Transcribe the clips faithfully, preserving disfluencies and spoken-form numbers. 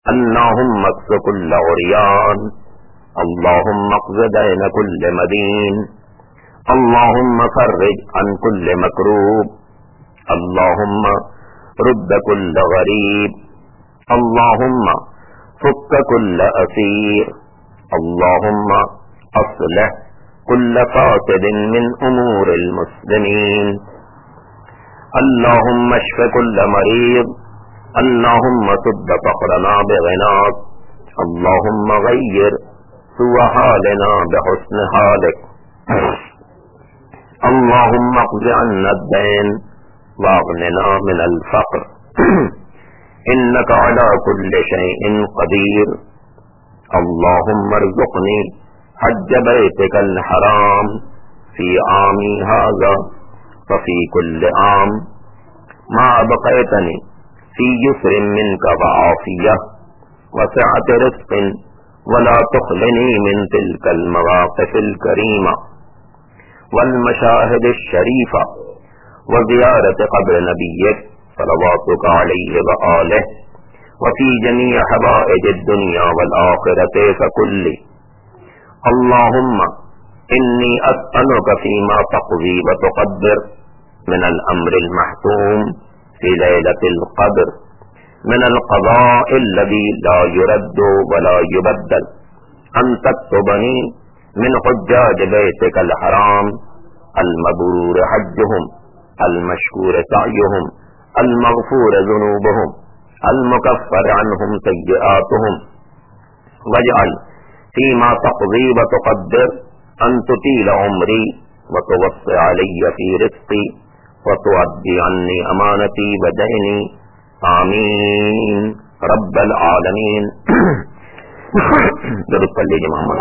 اللهم اقض كل عريان، اللهم اقض دين كل مدين، اللهم فرج عن كل مكروب، اللهم رد كل غريب، اللهم فك كل أسير، اللهم أصلح كل فاسد من أمور المسلمين، اللهم اشف كل مريض، اللهم سد فقرنا بغناك، اللهم غير سوء حالنا بحسن حالك، اللهم اقض عنا الدين واغننا من الفقر إنك على كل شيء قدير، اللهم ارزقني حج بيتك الحرام في عامي هذا وفي كل عام ما بقيتني في يسر منك وعافية وسعة رزق، ولا تخلني من تلك المواقف الكريمة والمشاهد الشريفة وزيارة قبر نبيك صلواتك عليه وآله وفي جميع حوائج الدنيا والآخرة فكل. اللهم إني أسألك فيما تقضي وتقدر من الأمر المحتوم في ليلة القدر من القضاء الذي لا يرد ولا يبدل أن تكتبني من حجاج بيتك الحرام المبرور حجهم، المشكور سعيهم، المغفور ذنوبهم، المكفر عنهم سيئاتهم، واجعل فيما تقضي وتقدر أن تطيل عمري وتوسع علي في رزقي وتؤدي عني أمانتي وديني، آمين رب العالمین. درود پڑھ لیجیے محمد.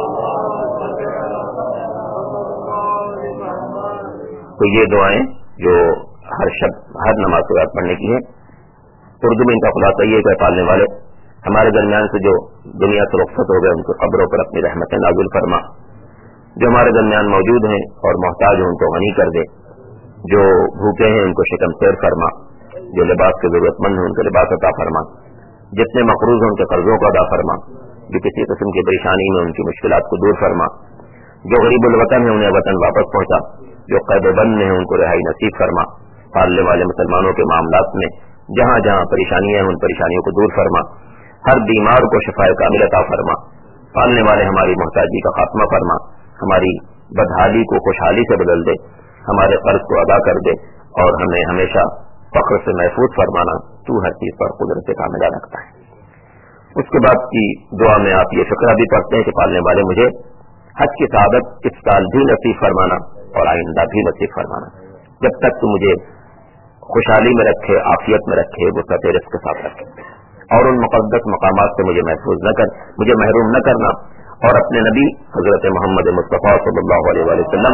تو یہ دعائیں جو ہر شب ہر نماز کے بعد پڑھنے کی ہیں. اردو میں ان کا خلاصہ یہ کہ پالنے والے ہمارے درمیان سے جو دنیا سے رخصت ہو گئے ان کو قبروں پر اپنی رحمتیں نازل فرما، جو ہمارے درمیان موجود ہیں اور محتاج ہیں ان کو غنی کر دے، جو بھوکے ہیں ان کو شکم سیر فرما، جو لباس کے ضرورت مند ہیں ان کو لباس عطا فرما، جتنے مقروض ہیں ان کے قرضوں کو ادا فرما، جو کسی قسم کی پریشانی میں ان کی مشکلات کو دور فرما، جو غریب الوطن ہیں انہیں وطن واپس پہنچا، جو قید بند ہیں ان کو رہائی نصیب فرما. پالنے والے مسلمانوں کے معاملات میں جہاں جہاں پریشانیاں ہیں ان پریشانیوں کو دور فرما، ہر بیمار کو شفاء کامل عطا فرما. پالنے والے ہماری محتاجی کا خاتمہ فرما، ہماری بدحالی کو خوشحالی سے بدل دے، ہمارے قرض کو ادا کر دے اور ہمیں ہمیشہ فقر سے محفوظ فرمانا. تو ہر چیز پر قدرت کاملہ رکھتا ہے. اس کے بعد کی دعا میں آپ یہ فقرہ بھی پڑھتے ہیں کہ پالنے والے مجھے حج کی سعادت اس سال بھی نصیب فرمانا اور آئندہ بھی نصیب فرمانا. جب تک تو مجھے خوشحالی میں رکھے، عافیت میں رکھے، وسعت رزق کے ساتھ رکھے، اور ان مقدس مقامات سے مجھے محفوظ نہ کر مجھے محروم نہ کرنا، اور اپنے نبی حضرت محمد مصطفیٰ صلی اللہ علیہ وآلہ وسلم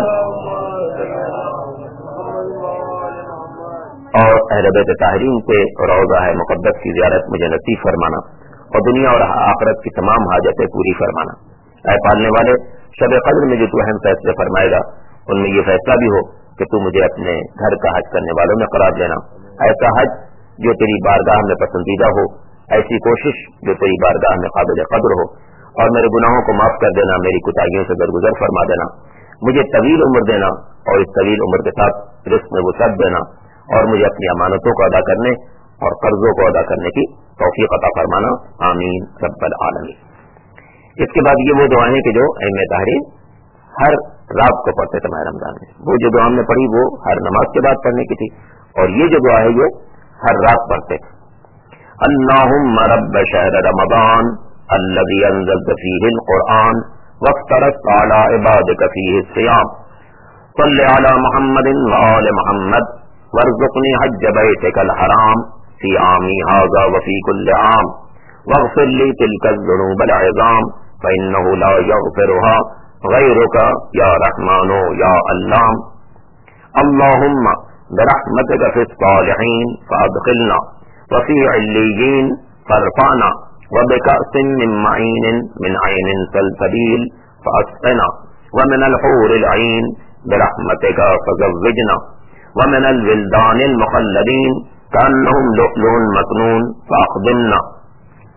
اور اہل بیت طاہرین سے روضہ مقدس کی زیارت مجھے نصیب فرمانا، اور دنیا اور آخرت کی تمام حاجتیں پوری فرمانا. اے پالنے والے شب قدر میں جو تو اہم فیصلے فرمائے گا ان میں یہ فیصلہ بھی ہو کہ تو مجھے اپنے گھر کا حج کرنے والوں میں قرار دینا، ایسا حج جو تیری بارگاہ میں پسندیدہ ہو، ایسی کوشش جو تیری بارگاہ میں قابل قدر ہو، اور میرے گناہوں کو معاف کر دینا، میری کوتاہیوں سے درگزر فرما دینا، مجھے طویل عمر دینا اور اس طویل عمر کے ساتھ رزق میں وسعت دینا، اور مجھے اپنی امانتوں کو ادا کرنے اور قرضوں کو ادا کرنے کی توفیق عطا فرمانا. آمین رب العالمین. اس کے بعد یہ وہ دعائیں کہ جو ائمہ طاہرین ہر رات کو پڑھتے تھے ماہ رمضان میں. وہ جو دعا ہم نے پڑھی وہ ہر نماز کے بعد پڑھنے کی تھی، اور یہ جو دعا ہے یہ ہر رات پڑھتے تھے. اللہم رب شہر رمضان الذی انزلت فیہ القرآن وافترضت علی عبادک فیہ الصیام صل علی محمد وآل محمد وارزقنی حج بیتک الحرام فی عامی ھذا وفی کل عام واغفر لی تلک الذنوب العظام فإنہ لا یغفرها غیرک یا رحمان یا علام. اللہم برحمتک فی الصالحین فادخلنا وفی علیین فارفعنا وبکأس من معین من عین سلسبیل فاسقنا ومن الحور العین برحمتک فزوجنا ومن الولدان المخلدین كأنهم لؤلؤ مكنون فأخدمنا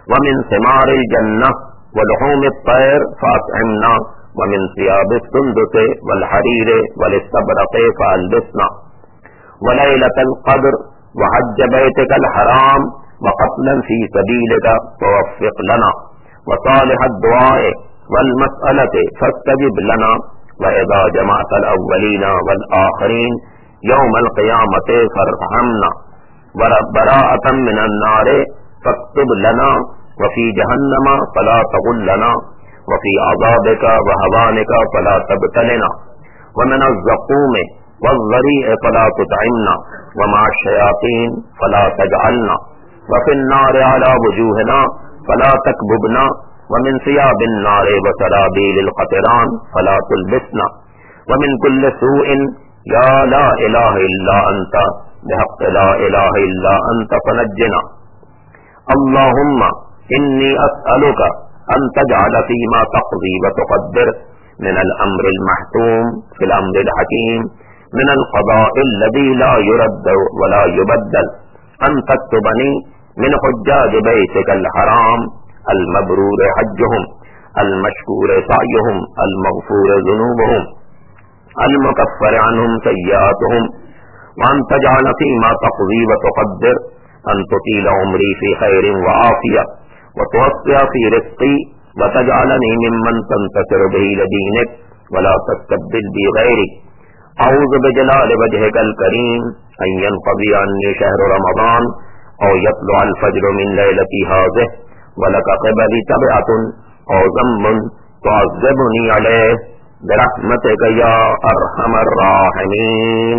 ومن ثمار الجنة ولحوم الطير فأطعمنا ومن ثياب السندس والحرير والاستبرق فألبسنا وليلة القدر وحج بيتك الحرام وقتلا في سبيلك فوفق لنا وصالح الدعاء والمسألة فاستجب لنا وإذا جمعت الأولين والآخرين يوم القيامة فارحمنا وبراءة من النار فاكتب لنا وفي جهنم فلا تغلنا وفي عذابك وهوانك فلا تبتلنا ومن الزقوم والضريع فلا تطعمنا ومع الشياطين فلا تجعلنا وفي النار على وجوهنا فلا تكببنا ومن ثياب النار وسرابيل القطران فلا تلبسنا ومن كل سوء يا لا إله إلا أنت بحق لا إله إلا أنت فنجنا اللهم إني أسألك أن تجعل فيما تقضي وتقدر من الأمر المحتوم في الأمر الحكيم من القضاء الذي لا يرد ولا يبدل أن تكتبني من حجاج بيتك الحرام المبرور حجهم المشكور سعيهم المغفور ذنوبهم المكفر عنهم سيئاتهم وأن تجعل فيما تقضي وتقدر أن تطيل عمري في خير وعافية وتوسع في رزقي وتجعلني ممن تنتصر به لدينك ولا تستبدل بي غيري أعوذ بجلال وجهك الكريم أن ينقضي عني شهر رمضان أو يطلع الفجر من ليلتي هذه ولك قبلي تبعة أو ذنب تعذبني عليه برحمتك يا أرحم الراحمين.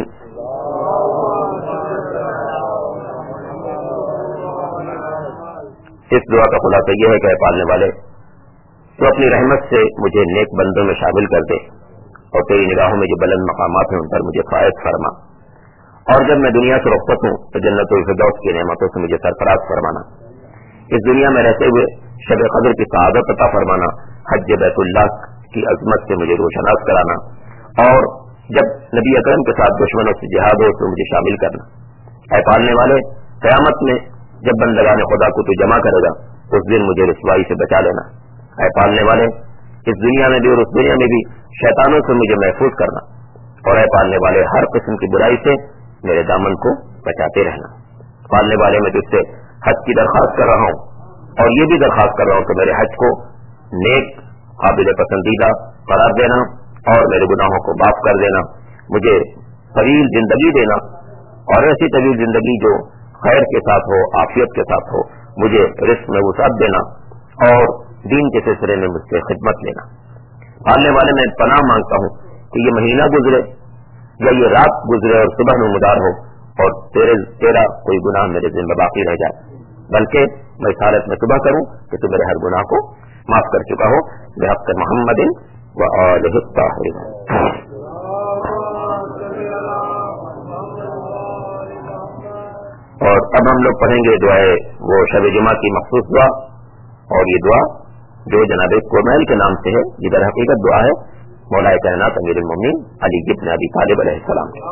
اس دعا کا خلاصہ یہ ہے کہ اے پالنے والے تو اپنی رحمت سے مجھے نیک بندوں میں شامل کر دے اور تیری نگاہوں میں جو بلند مقامات ہیں ان پر مجھے فائز فرما اور جب میں دنیا سے رخصت ہوں تو جنت الفردوس کی نعمتوں سے مجھے سرفراز فرمانا. اس دنیا میں رہتے ہوئے شب قدر کی سعادت عطا فرمانا, حج بیت اللہ کی عظمت سے مجھے روشناس کرانا اور جب نبی اکرم کے ساتھ دشمنوں سے جہاد ہو تو مجھے شامل کرنا. اے پالنے والے قیامت میں جب بندگان خدا کو تو جمع کرے گا اس دن مجھے رسوائی سے بچا لینا. اے پالنے والے اس دنیا میں بھی اور اس دنیا میں بھی شیطانوں سے مجھے محفوظ کرنا اور اے پالنے والے ہر قسم کی برائی سے میرے دامن کو بچاتے رہنا. پالنے والے میں تجھ سے حج کی درخواست کر رہا ہوں اور یہ بھی درخواست کر رہا ہوں کہ میرے حج کو نیک قابل پسندیدہ قرار دینا اور میرے گناہوں کو معاف کر دینا. مجھے طویل زندگی دینا اور ایسی طویل زندگی جو خیر کے ساتھ ہو, عافیت کے ساتھ ہو. مجھے رزق میں وسعت دینا اور دین کے سلسلے میں مجھ سے خدمت لینا. پالنے والے میں پناہ مانگتا ہوں کہ یہ مہینہ گزرے یا یہ رات گزرے اور صبح میں مدار ہو اور تیرے تیرا کوئی گناہ میرے ذمہ باقی رہ جائے, بلکہ میں اس حالت میں توبہ کروں کہ تو میرے ہر گناہ کو معاف کر چکا ہو بحق محمد و آلہ الطاہرین. اور اب ہم لوگ پڑھیں گے دعائے وہ شب جمعہ کی مخصوص دعا, اور یہ دعا جو جناب کومیل کے نام سے ہے یہ در حقیقت دعا ہے مولا کائنات امیر المومنین علی بن ابی طالب علیہ السلام کی.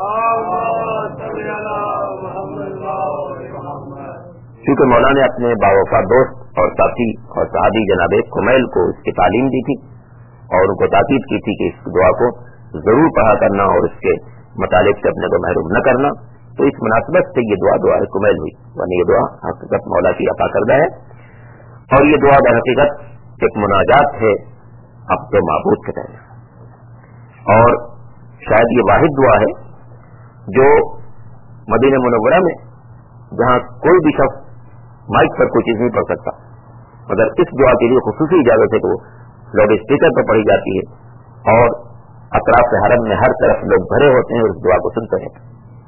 کیونکہ مولا نے اپنے باوفا دوست اور ساتھی اور صحابی جناب کومیل کو اس کی تعلیم دی تھی اور ان کو تاکید کی تھی کہ اس دعا کو ضرور پڑھا کرنا اور اس کے مطالب سے اپنے کو محروم نہ کرنا. تو اس مناسبت سے یہ دعا دعا کومیل ہوئی, ورنہ یہ دعا حقیقت مولا کی عطا کردہ ہے اور یہ دعا در حقیقت ایک مناجات ہے اب تو معبود کے تحت, اور شاید یہ واحد دعا ہے جو مدینہ منورہ میں جہاں کوئی بھی شخص مائک پر کوئی چیز نہیں پڑھ سکتا, مگر اس دعا کے لیے خصوصی اجازت ہے کہ وہ لاؤڈ اسپیکر پر پڑھی جاتی ہے اور اطراف حرم میں ہر طرف لوگ بھرے ہوتے ہیں اور اس دعا کو سنتے ہیں.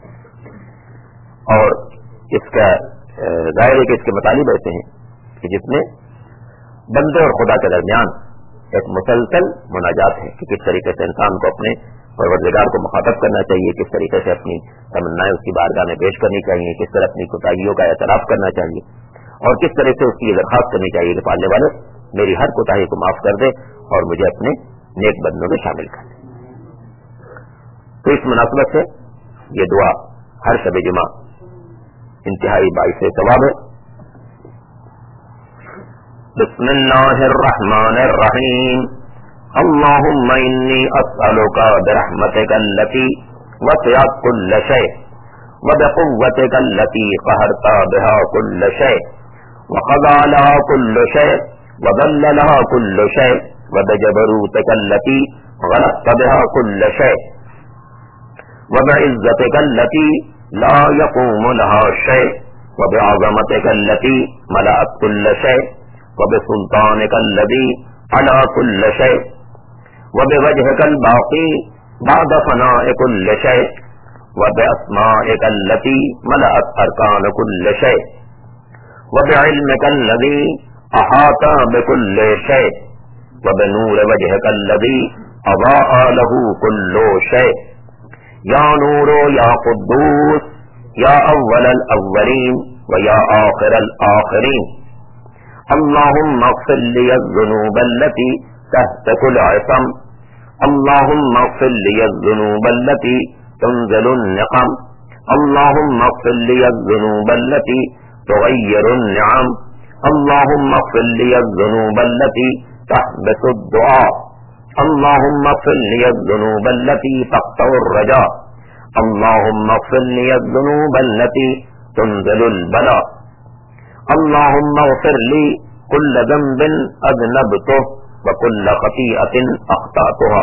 اور اس کا ظاہر ہے کہ اس کے مطالب ایسے ہیں کہ جس میں بندے اور خدا کے درمیان ایک مسلسل مناجات ہے کہ کس طریقے سے انسان کو اپنے پروردگار کو مخاطب کرنا چاہیے, کس طریقے سے اپنی تمنائیں اس کی بارگاہ میں پیش کرنی چاہیے, کس طرح اپنی کوتاہیوں کا اعتراف کرنا چاہیے اور کس طرح سے اس کی درخواست کرنی چاہیے کہ پالنے والے میری ہر کوتاہی کو معاف کر دے اور مجھے اپنے نیک بندوں میں شامل کر دے. تو اس مناسبت سے یہ دعا ہر شب جمعہ انتہائی باعث ثواب ہے بسم اللہ الرحمن الرحیم اللہم انی اسألک برحمتک التی وسعت کل شیء وبقوتک التی قہرت بها کل شیء وقضى لها كل شيء وذل لها كل شيء وبجبروتك التي غلبت بها كل شيء وبعزتك التي لا يقوم لها شيء وبعظمتك التي ملأت كل شيء وبسلطانك الذي على كل شيء وبوجهك الباقي بعد فناء كل شيء وبأسمائك التي ملأت أركان كل شيء وبعلمك الذي أحاط بكل شيء وبنور وجهك الذي أضاء له كل شيء يا نور يا قدوس يا أول الأولين ويا آخر الآخرين اللهم اغفر لي الذنوب التي تهتك العصم اللهم اغفر لي الذنوب التي تنزل النقم اللهم اغفر لي الذنوب التي تغير النعم اللهم اغفر لي الذنوب التي تحبس الدعاء اللهم اغفر لي الذنوب التي تقطع الرجاء اللهم اغفر لي الذنوب التي تنزل البلاء اللهم اغفر لي كل ذنب أذنبته وكل خطيئة أخطأتها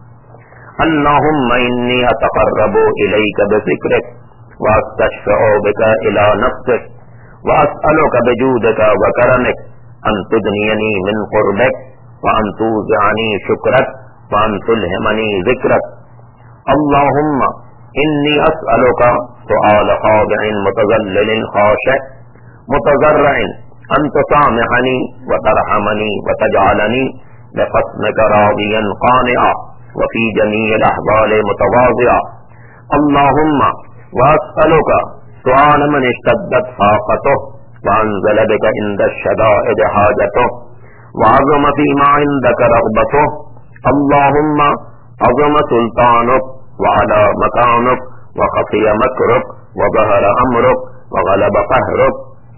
اللهم إني أتقرب إليك بذكرك وأستشفع بك إلى نفسك وأسألك بجودك وكرمك أن تدنيني من قربك وأن توزعني شكرك وأن تلهمني ذكرك اللهم إني أسألك سؤال خاضع متذلل خاشع متضرع أن تسامحني وترحمني وتجعلني بحسنك راضيا قانعا وفي جميع الأحوال متواضعا اللهم وأسألك سؤال من اشتدت فاقته وأنزل بك عند الشدائد حاجته وعظم فيما عندك رغبته اللهم عظم سلطانك وعلى مكانك وخفي مكرك وظهر أمرك وغلب قهرك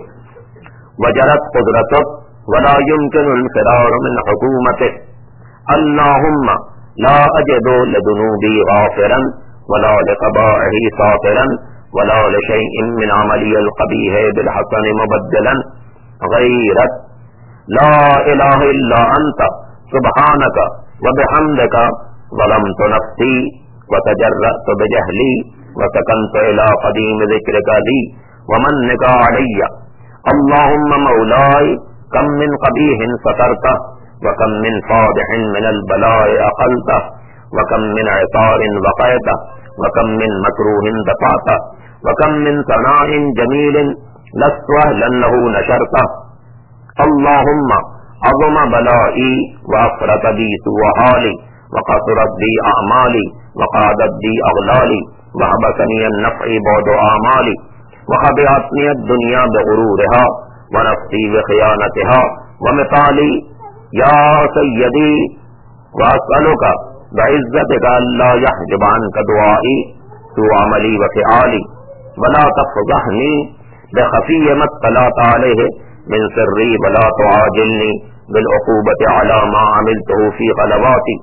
وجرت قدرتك ولا يمكن الفرار من حكومتك اللهم لا أجد لذنوبي غافرا ولا لقبائه ساطرا ولا لشيء من عملي القبيح بالحسن مبدلا غيرك لا إله إلا أنت سبحانك وبحمدك ظلمت نفسي وتجرأت بجهلي وسكنت إلى قديم ذكرك لي ومنك علي اللهم مولاي كم من قبيح سترته وكم من فاضح من البلاء أقلته وكم من عطار وقيته وكم من مكروه دفعته وكم من ثناء جميل لست أهلا له نشرته اللهم عظم بلائي وأفرط بي سوء حالي وقصرت بي أعمالي وقادت بي أغلالي وحبسني النفع بعد أعمالي وخبعتني الدنيا بغرورها ونفسي بخيانتها ومثالي يا سيدي وأسألك بعزتك ألا يحجب عنك دعائي سوء عملي وفعالي ولا تفضحني بخفي ما اطلعت عليه من سري ولا تعاجلني بالعقوبة على ما عملته في غلباتي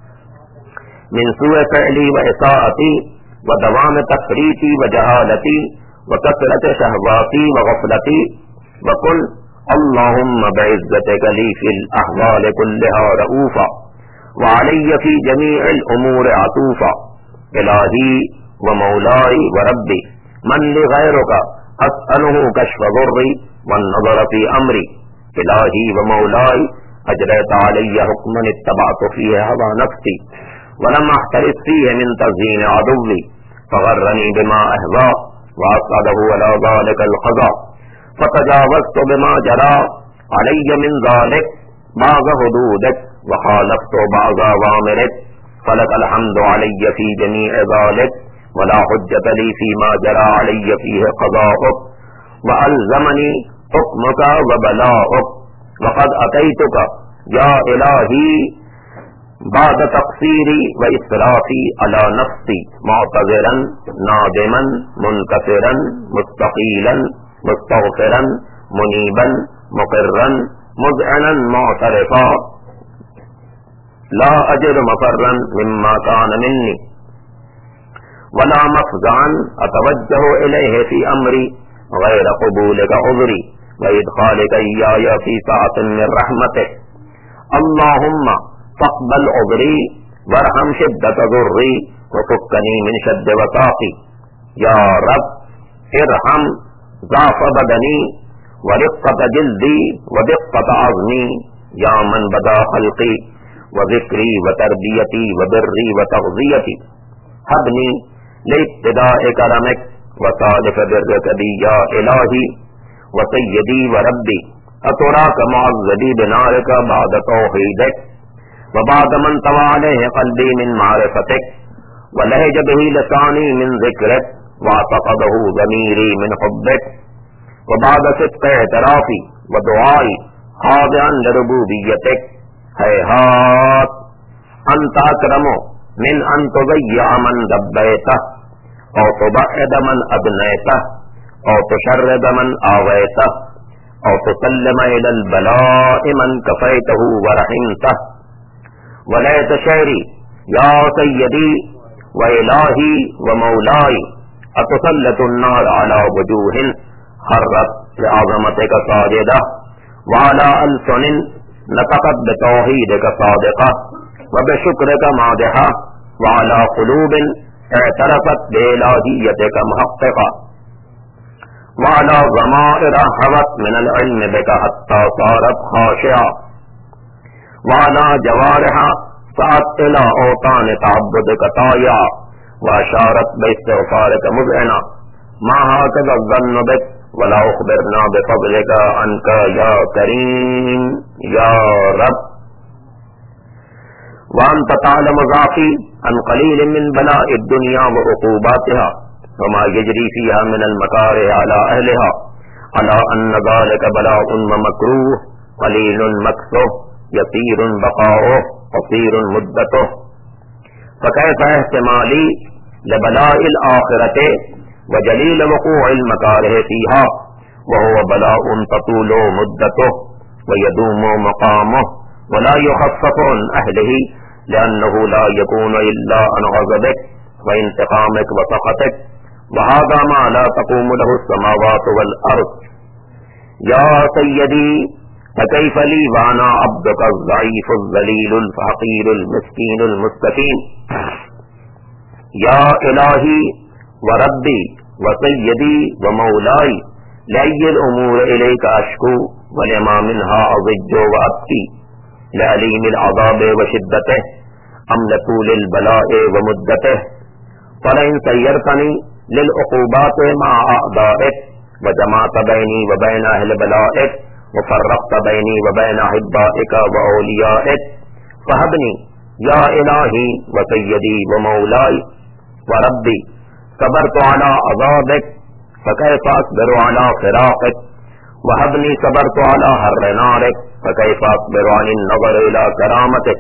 من سوء فعلي وإساءتي ودوام تفريطي وجهالتي وكثرة شهواتي وغفلتي وقل اللهم بعزتك لي في الأحوال كلها رؤوفا وعلي في جميع الأمور عطوفا إلهي ومولاي وربي من لغيرك أسأله كشف ضري والنظر في أمري إلهي ومولاي أجريت علي حكما اتبعت فيه هوى نفسي ولم أحترس فيه من تزيين عدوي فغرني بما أهوى وأسعده على ذلك القضاء فتجاوزت بما جرى علي من ذلك بعض حدودك وخالفت بعض أوامرك فلك الحمد علي في جميع ذلك ولا حجة لي فيما جرى علي فيه قضاؤك وألزمني حكمك وبلاؤك وقد أتيتك يا إلهي بعد تقصيري وإسرافي على نفسي معتذرا نادما منكسرا مستقيلا مستغفرا منيبا مقرا مذعنا معترفا لا أجد مفرا مما كان مني ولا مفزعا أتوجه إليه في أمري غير قبولك عذري وإدخالك إياي في سعة من رحمتك اللهم فاقبل عذري وارحم شدة ضري وفكني من شد وثاقي يا رب ارحم ضعف بدني ورقة جلدي ودقة عظمي يا من بدا خلقي وذكري وتربيتي وبري وتغذيتي هبني لابتداء كرمك وصالح برك بي يا إلهي وسيدي وربي أتراك معذبي بنارك بعد توحيدك وبعد من طوى عليه قلبي من معرفتك ولهج به لساني من ذكرك واعتقده ضميري من حبك وبعد صدق اعترافي ودعائي خاضعا لربوبيتك هيهات أنت أكرم من أن تضيع من دبيته أو تبعد من أدنيته أو تشرد من آويته أو تسلم إلى البلاء من كفيته ورحمته وليت شعري يا سيدي وإلهي ومولاي أتسلط النار على وجوه خرت لعظمتك ساجدة وعلى ألسن نطقت بتوحيدك صادقة وبشكرك مادحة وعلى قلوب اعترفت بإلهيتك محققة وعلى ضمائر هوت من العلم بك حتى صارت خاشعة وعلى جوارح سعت إلى أوطان تعبدك طايعة وأشارت باستغفارك مذعنة ما هكذا الظن بك ولا أخبرنا بفضلك عنك يا كريم يا رب وأنت تعلم ضعفي عن قليل من بلاء الدنيا وعقوباتها وما يجري فيها من المكاره على أهلها على أن ذلك بلاء ومكروه قليل مكثه يسير بقاؤه قصير مدته فكيف احتمالي لبلاء الآخرة وجليل وقوع المكاره فيها وهو بلاء تطول مدته ويدوم مقامه ولا يخفف عن أهله لأنه لا يكون إلا عن غضبك وانتقامك وسخطك وهذا ما لا تقوم له السماوات والأرض يا سيدي فكيف لي وانا عبدك الضعيف الذليل الفقير المسكين المستكين يا إلهي وربي وسيدي ومولاي لأي الأمور إليك أشكو ولما منها أضج وأبكي لأليم العذاب وشدته أم لطول البلاء ومدته فلئن سيرتني للعقوبات مع أعدائك وجمعت بيني وبين أهل بلائك وفرقت بيني وبين أحبائك وأوليائك فهبني يا إلهي وسيدي ومولاي وربي صبرت على عذابك فكيف أصبر على فراقك وهبني صبرت على حر نارك فكيف أصبر عن النظر إلى كرامتك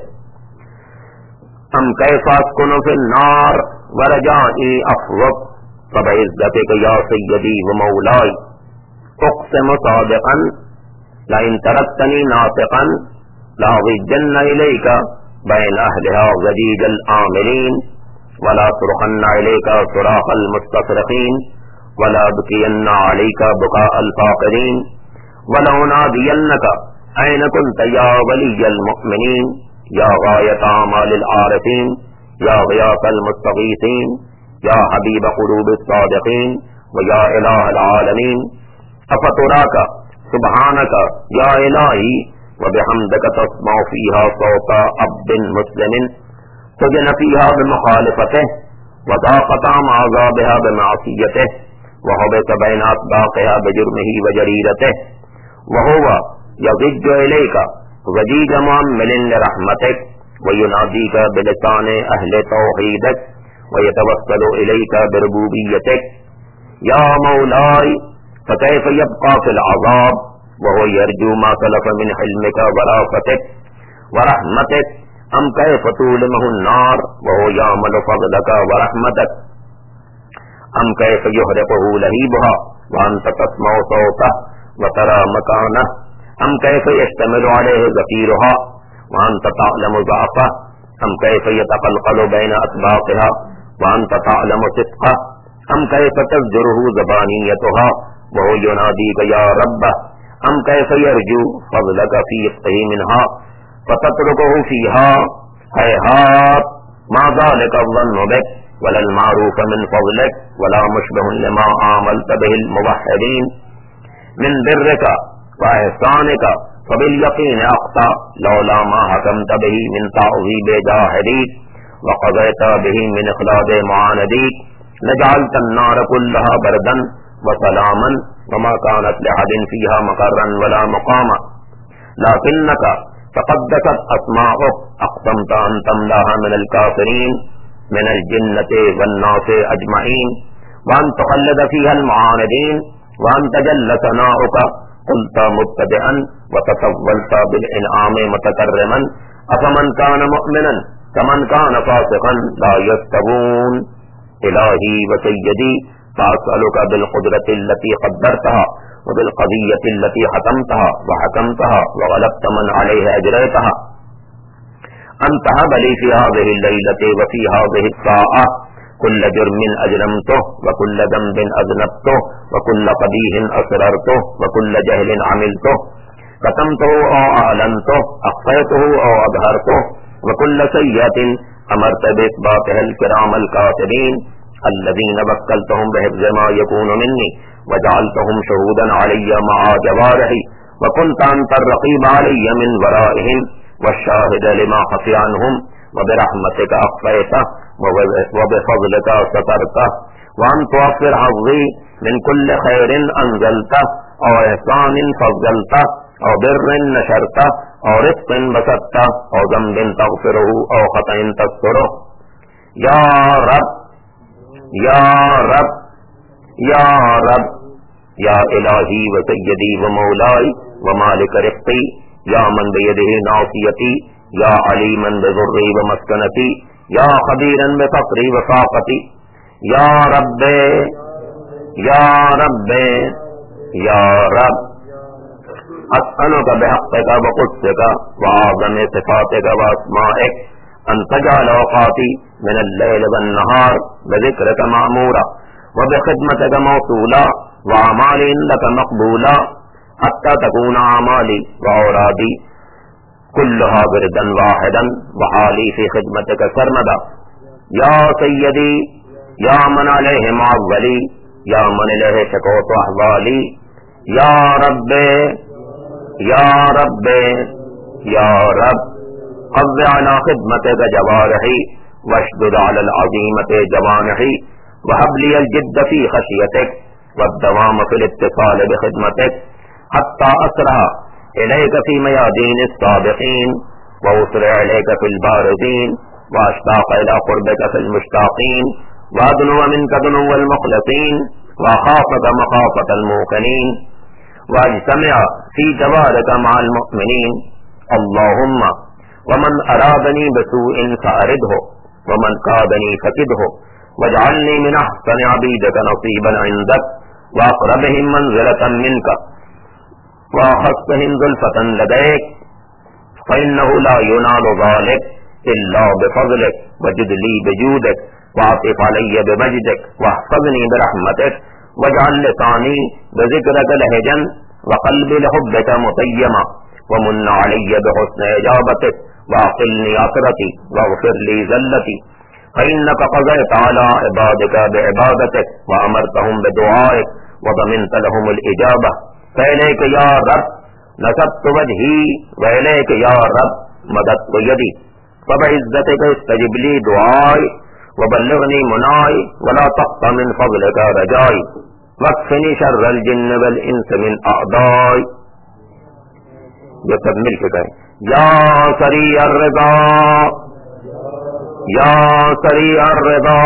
أم كيف أسكن في النار ورجائي أفوق فبعزتك يا سيدي ومولاي أقسم صادقا لئن تركتني ناطقا لأضجن إليك بين أهلها ضجيج الآمرين ولا صرخن إليك صراخ المستصرخين ولا بكين عليك بكاء الفاقدين ولو نادينك أين كنت يا ولي المؤمنين يا غاية أعمال العارفين يا غياث المستغيثين يا حبيب قلوب الصادقين ويا إله العالمين أفتراك سبحانك يا إلهي وبحمدك تسمع فيها صوت عبد مسلم سجن فيها بمخالفته وضاق طعم عذابها بمعصيته وحبس بين أطباقها بجرمه وجريرته وهو يضج إليك ضجيج مؤمل لرحمتك ويناديك بلسان أهل توحيدك ويتوسل إليك بربوبيتك يا مولاي فكيف يبقى في العذاب وهو يرجو ما سلف من حلمك ورافتك ورحمتك أم كيف تولمه النار وهو يعمل فضلك ورحمتك أم كيف يحرقه لهيبها وأنت تسمع صوته وترى مكانه أم كيف يشتمل عليه زفيرها وأنت تعلم ضعفه أم كيف يتقلقل بين أطباقها وأنت تعلم صدقه أم كيف تزجره زبانيتها وهو يناديك يا ربه أم كيف يرجو فضلك في يقطه منها فتتركه فيها هيهات ما ذلك الظن بك ولا المعروف من فضلك ولا مشبه لما عاملت به الموحدين من برك وإحسانك فباليقين أخطأ لولا ما حكمت به من تعظيم جاهديك وقضيت به من إخلاد معانديك لجعلت النار كلها بردا وسلاما وما كانت لأحد فيها مقرا ولا مقاما لكنك تقدست أسماؤك أقسمت أن تملاها من الكافرين من الجنة والناس أجمعين وأن تخلد فيها المعاندين وأن تجل ثناؤك قلت مبتدئا وتسولت بالإنعام متكرما أفمن كان مؤمنا كمن كان فاسقا لا يستوون إلهي وسيدي فأسألك بالقدرة التي قدرتها وبالقضية التي حكمتها وحكمتها وغلبت من عليها أجريتها أن تهب لي في هذه الليلة وفي هذه الساعة كل جرم أجرمته وكل ذنب أذنبته وكل قبيح أسررته وكل جهل عملته كتمته أو أعلنته أخفيته أو أظهرته وكل سيئة أمرت بإثباتها الكرام الكاتبين الذين وكلتهم بحفظ ما يكون مني وجعلتهم شهودا علي مع جوارحي وكنت أنت الرقيب علي من ورائهم والشاهد لما خفي عنهم وبرحمتك أخفيته وبفضلك سترته وأن توفر حظي من كل خير أنزلته أو إحسان فضلته أو بر نشرته أو رزق بسطته أو ذنب تغفره أو خطأ تستره يا رب یا رب یا رب یا الہی و سیدی و مولائی و مالک رزقی یا من بیدہ ناصیتی یا علیما بضری و مسکنتی یا خبیرا بفقری و فاقتی یا رب یا رب یا رب اسألک بحقک و قدسک و اعظم صفاتک و اسمائک ان تجعل اوقاتی من الليل والنهار بذكرك معمورا وبخدمتك موصولا وأعمالي لك مقبولا حتى تكون أعمالي وأورادي كلها بردا واحدا وحالي في خدمتك سرمدا يا سيدي يا من عليه معولي يا من إليه شكوت أحوالي يا رب يا رب يا رب قض على خدمتك جوارحي واشدد على العظيمة جوانحي وهب لي الجد في خشيتك والدوام في الاتصال بخدمتك حتى أسرع إليك في ميادين السابقين وأسرع إليك في البارزين وأشتاق إلى قربك في المشتاقين وأدنو منك دنو المخلصين وأخافك مخافة الموقنين وأجتمع في جوارك مع المؤمنين اللهم ومن أرادني بسوء فأرده ومن كادني فكده واجعلني من أحسن عبيدك نصيبا عندك وأقربهم منزلة منك وأخصهم زلفة لديك فإنه لا ينال ذلك إلا بفضلك وجد لي بجودك وعطف علي بمجدك واحفظني برحمتك واجعل لساني بذكرك لهجا وقلبي لحبك مطيما ومن علي بحسن إجابتك واقلني عثرتي واغفر لي زلتي فإنك قضيت على عبادك بعبادتك وأمرتهم بدعائك وضمنت لهم الإجابة فإليك يا رب نسبت وجهي وإليك يا رب مددت يدي فبعزتك استجب لي دعائي وبلغني مناي ولا تقطع من فضلك رجائي واكفني شر الجن والإنس من أعدائي. یہ سب مل کے کہیں یا سریع الرضا یا سریع الرضا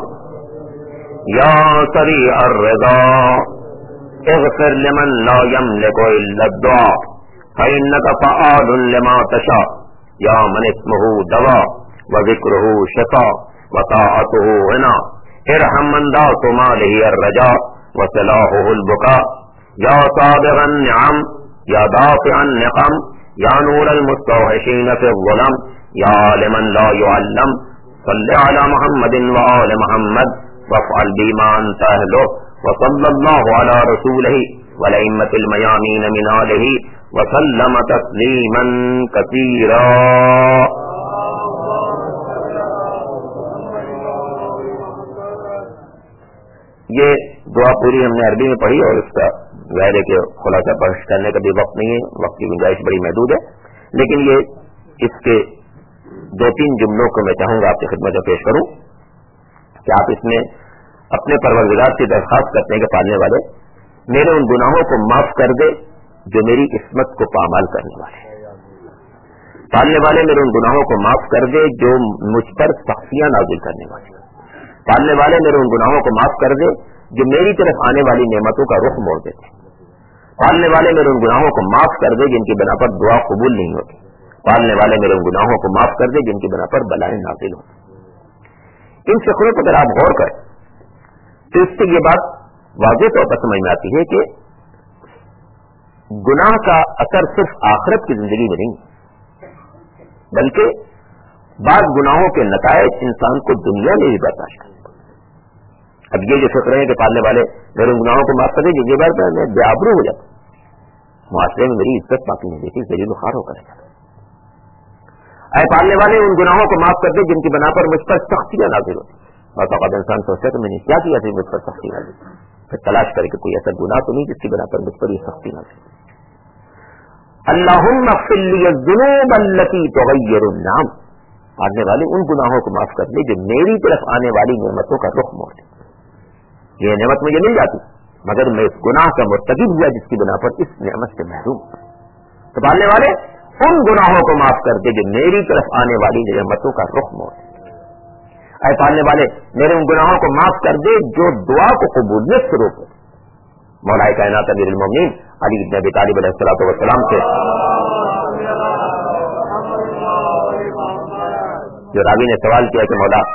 یا سریع الرضا اغفر لمن لا يملك الا الدعاء فإنك فعال لما تشاء یا من اسمه دوا وذكره شفاء وطاعته غنى ارحم من ذات ماله الرجاء وسلاحه البكاء یا صابغ النعم یا دافع النقم یا نور المستوحشین فی الظلم یا لمن لا يعلم صل علی محمد وآل محمد وافعل بما انت اہلہ وصلی اللہ علی رسولہ والائمۃ المیامین من آلہ وسلم تسلیما کثیرا. یہ دعا پوری ہم نے عربی میں پڑھی اور اس کا ظاہر ہے کہ خلاصہ پیش کرنے کا بھی وقت نہیں ہے, وقت کی گنجائش بڑی محدود ہے, لیکن یہ اس کے دو تین جملوں کو میں چاہوں گا آپ کی خدمت میں پیش کروں کہ آپ اس میں اپنے پروردگار سے درخواست کرتے ہیں کہ پالنے والے میرے ان گناہوں کو معاف کر دے جو میری عصمت کو پامال کرنے والے, پالنے والے میرے ان گناہوں کو معاف کر دے جو مجھ پر سختیاں نازل کرنے والے, پالنے والے میرے ان گناہوں کو معاف کر دے جو میری طرف آنے والی نعمتوں کا رخ موڑ دیتے, پالنے والے میرے ان گناہوں کو معاف کر دے جن کی بنا پر دعا قبول نہیں ہوتی, پالنے والے میرے ان گناہوں کو معاف کر دے جن کی بنا پر بلائیں نازل ہوتی. ان فکروں پر اگر آپ غور کریں تو اس سے یہ بات واضح طور پر سمجھ میں آتی ہے کہ گناہ کا اثر صرف آخرت کی زندگی میں نہیں, بلکہ بعض گناہوں کے نتائج انسان کو دنیا میں بھی برداشت کرتے. اب یہ جو فکر ہے کہ پالنے والے میرے ان گناہوں کو معاف کر دے جن کے بعد میں بے آبرو ہو جاتا, معاشرے میں میری عزت باقی نہیں دیتی, ذلیل و خوار ہو کر جاتا. اے پالنے والے ان گناہوں کو معاف کر دے جن کی بنا پر مجھ پر سختیاں نازل ہوتی. اور فقط انسان سوچتا ہے کہ میں نے کیا کیا تھی مجھ پر سختی نازل, پھر تلاش کرے کہ کوئی ایسا گناہ تو نہیں جس کی بنا پر مجھ پر یہ سختی نازل. اللہم اغفر لی الذنوب التی تغیر النعم, پالنے والے ان گناہوں کو معاف کر دے جو میری طرف آنے والی نعمتوں کا رخ موڑ دے. یہ نعمت مجھے مل جاتی مگر میں اس گناہ کا مرتکب ہوا جس کی بنا پر اس نعمت سے محروم. تو پالنے والے ان گناہوں کو معاف کر دے جو میری طرف آنے والی نعمتوں کا رخ موڑ دے. اے پالنے والے میرے ان گناہوں کو معاف کر دے جو دعا کو قبولیت سے روکے. مولا کائنات امیر المومنین علی بن ابی طالب علیہ الصلوۃ والسلام سے جو راوی نے سوال کیا کہ مولا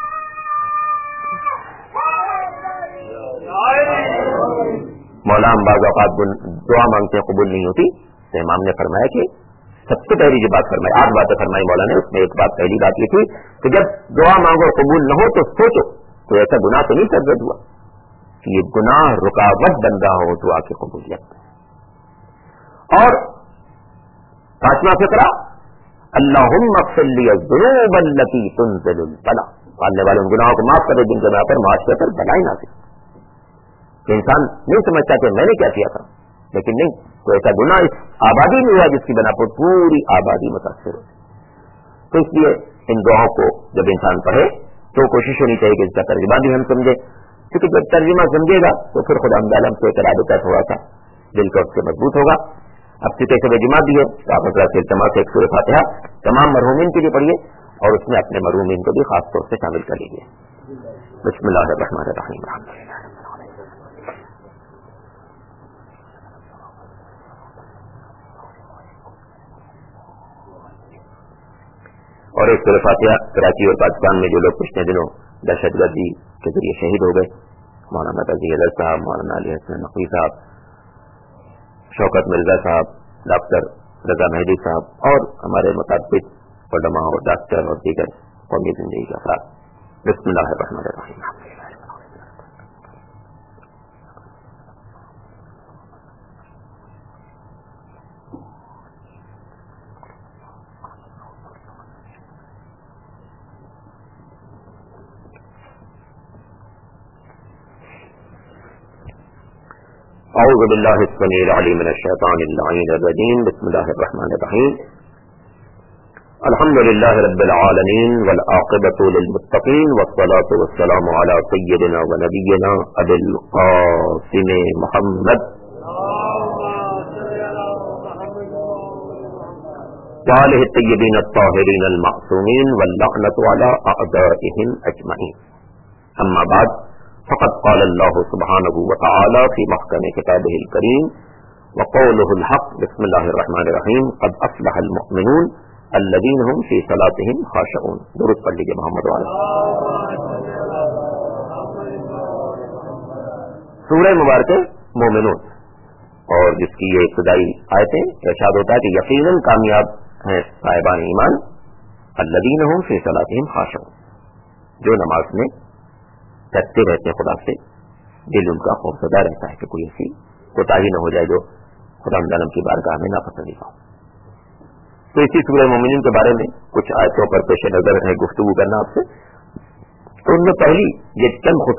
مولا ہم بعض اوقات دعا مانگتے ہیں قبول نہیں ہوتی, تو امام نے فرمایا کہ سب سے پہلی جو بات فرمائی, آٹھ باتیں فرمائی مولا نے, اس میں ایک بات پہلی بات یہ تھی کہ جب دعا مانگو قبول نہ ہو تو سوچو تو ایسا گناہ تو نہیں سرزد ہوا کہ یہ گناہ رکاوٹ بن رہا ہو دعا کی قبولیت. اور پانچواں فقرہ اللہم اغفر لی الذنوب التی تنزل البلاء, پالنے والے ان گناہوں کو معاف کر دے جن کے بنا پر معاشرے پر بلائیں نازل. کہ انسان نہیں سمجھتا کہ میں نے کیا کیا تھا, لیکن نہیں, تو ایسا گناہ اس آبادی میں ہوا جس کی بنا پر پوری آبادی متاثر ہو. تو اس لیے ان دعاؤں کو جب انسان پڑھے تو کوشش ہونی چاہیے کہ اس کا ترجمہ بھی ہم سمجھے, کیونکہ جب ترجمہ سمجھے گا تو پھر خدا عالم سے ایک رابطہ تھوڑا سا دل کا اس سے مضبوط ہوگا. اب چونکہ سب جماعت بھی ہے تو آپ حضرات سے اجتماع سے ایک سورہ فاتحہ تمام مرحومین کے لیے پڑھیے اور اس میں اپنے مرحومین کو بھی خاص طور سے شامل کر لیجیے. بسم اللہ الرحمن الرحیم. اور ایک سورہ فاتحہ کراچی اور پاکستان میں جو لوگ پچھلے دنوں دہشت گردی کے ذریعے شہید ہو گئے, مولانا تقی حضرت صاحب, مولانا علی حسن نقوی صاحب, شوکت مرزا صاحب, ڈاکٹر رضا مہدی صاحب اور ہمارے متعدد علماء اور ڈاکٹر اور دیگر قومی زندگی کے افراد. بسم اللہ الرحمن الرحیم. اعوذ باللہ السمیع العلیم من الشیطان اللعین الرجیم. بسم اللہ الرحمن الرحیم. الحمد للہ رب العالمین والعاقبۃ للمتقین والصلاۃ والسلام علی سیدنا و نبینا ابی القاسم محمد وآلہ الطیبین الطاہرین المعصومین واللعنۃ علی اعدائہم اجمعین. اما بعد فقد قال الله سبحانه وتعالى في محكم كتابه الكريم وقوله الحق. بسم الله الرحمن الرحيم. قد أفلح المؤمنون الذين هم في صلاتهم خاشعون. درود پڑھ لیجیے محمد والا. سورہ مبارکہ مومنون اور جس کی یہ ابتدائی آیتیں ارشاد ہوتا ہے کہ یقیناً کامیاب ہیں صاحبان ایمان الذین هم فی صلاتهم خاشعون، جو نماز میں ڈرتے رہتے خدا سے، دل ان کا خوفزدہ رہتا ہے کہ کوئی ایسی کوتاہی نہ ہو جائے جو خدا عالم کی بارگاہ میں ناپسندیدہ ہو۔ تو اسی سورہ مومنین کے بارے میں کچھ آیتوں پر پیش نظر ہے گفتگو کرنا آپ سے۔ تو ان میں پہلی یہ چند